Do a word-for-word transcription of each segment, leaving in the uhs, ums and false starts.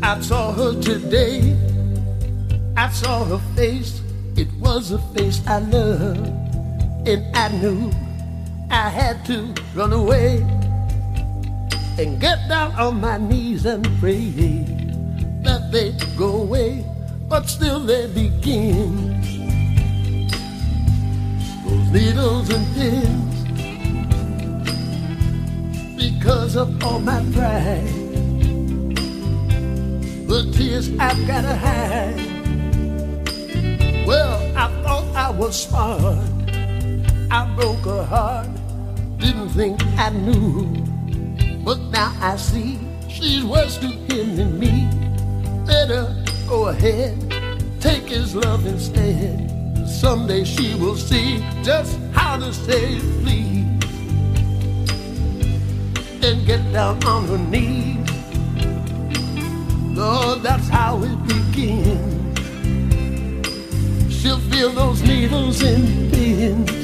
I saw her today. I saw her face. It was a face I loved. And I knew I had to run away and get down on my knees and pray that they'd go away, but still they begin. Those needles and pins, because of all my pride, the tears I've gotta hide. Well, I thought I was smart. I broke her heart, didn't think I knew. But now I see she's worse to him than me. Let her go ahead, take his love instead. Someday she will see just how to say please and get down on her knees. Lord, that's how it begins. She'll feel those needles and pins.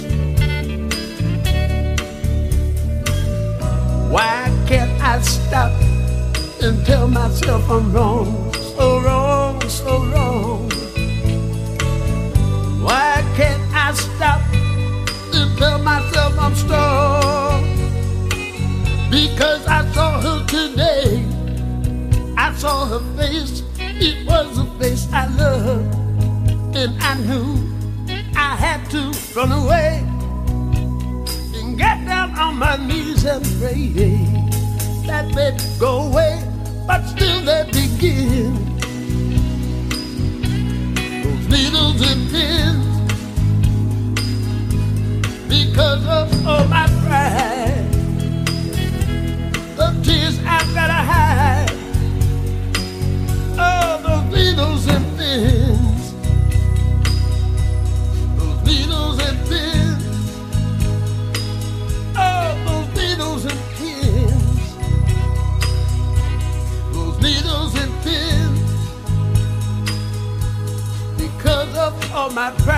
Why can't I stop and tell myself I'm wrong? So wrong, so wrong. Why can't I stop and tell myself I'm strong? Because I saw her today. I saw her face. It was a face I loved. And I knew I had to run away and get down on my knees and pray that they'd go away, but still they begin. Those needles and pins, because of all my pride, the tears I've gotta hide. Oh, those needles and pins, those needles and pins, oh, those needles and pins, those needles and pins, because of all my pride.